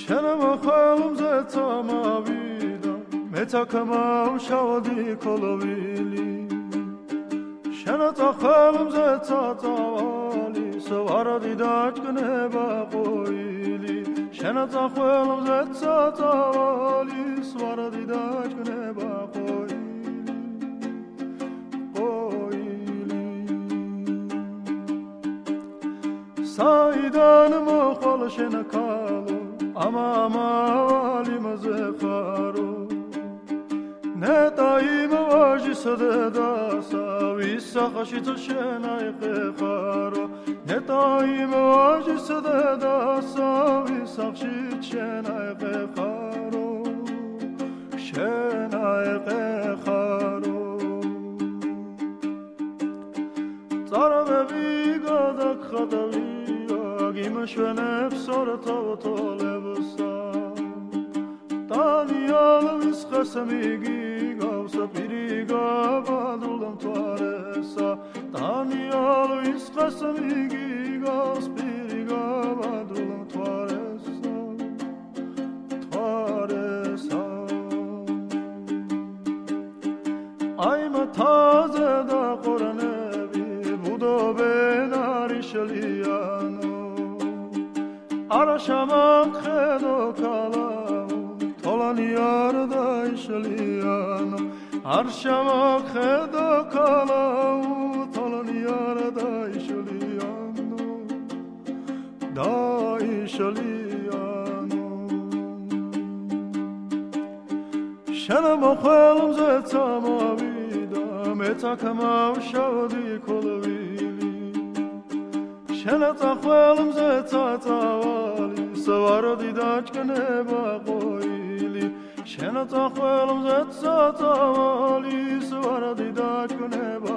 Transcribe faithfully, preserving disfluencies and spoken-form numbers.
შენმა ხელმზე წამავიდა მეცაკმავშავდი კოლოვილი შენათა ხელმზე წაწავალი სვარადი დაჭკნება ყოილი შენათა ხელმზე წაწავალი სვარადი დაჭკნება ყოილი საიდან მოხვალ შენ ქალო ამა ამავალი მზე ხარო ნეტა იმ ვაჟის დედასა ვის სახაშიც შენ აიყეხარო ნეტა იმ ვაჟის დედასა ვის სახშიც შენ აიყეხარო შენ აიყეხარო წარაბები გადაგხადავი იმშვენებს ორთავთოლებსა დანიალვის ხესმიგი გავსა პირი გაბადრულ მთვარესა დანიალვის ხესმიგი გავს პირი გაბადრულ მთვარესა მთვარესა აი მათაზე და ყორანები ბუდობენ არიშლიანო არა შამახედო კალაუ თოლანი არ დაიშლიანო არ შამახედო კალაუ თოლანი არ დაიშლიანო დაიშლიანო შენმა ხელმზე წამოვიდა მეცაკმავშავდი კოლოვილი შენათა ხელმზე წაწავალი სვარადი დაჭკნება ყოილი შენათა ხელმზე წაწავალი სვარადი დაჭკნება